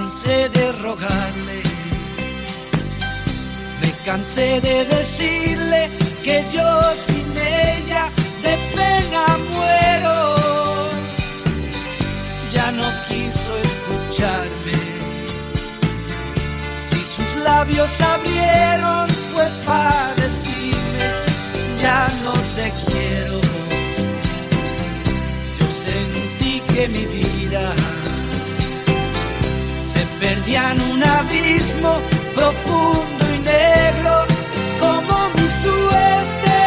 cansé de rogarle, me cansé de decirle que yo sin ella de pena muero. Ya no quiso escucharme, si sus labios abrieron fue para decirme ya no te quiero. Yo sentí que mi vida se perdía en un abismo profundo y negro como mi suerte.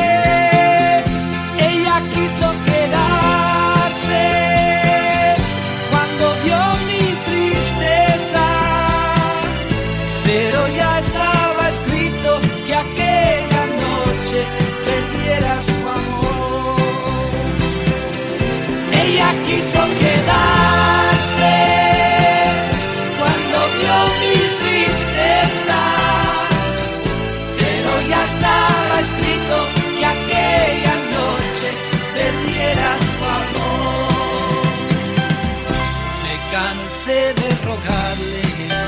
Ella quiso quedarse cuando vio mi tristeza, pero ya estaba escrito que aquella noche perdiera su amor. Ella quiso quedarse cuando vio mi tristeza, pero ya estaba escrito que aquella noche perdiera su amor. Me cansé de rogarle,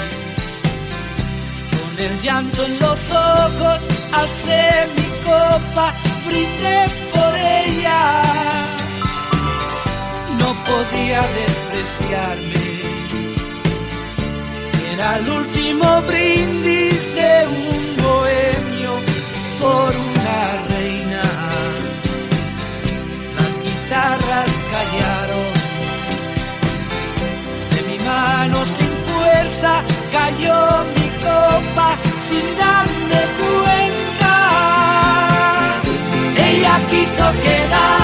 con el llanto en los ojos alcé mi copa, brindé por ella. No podía despreciarme, era el último brindis de un bohemio por una reina. Las guitarras callaron, de mi mano sin fuerza cayó mi copa sin darme cuenta. Ella quiso quedar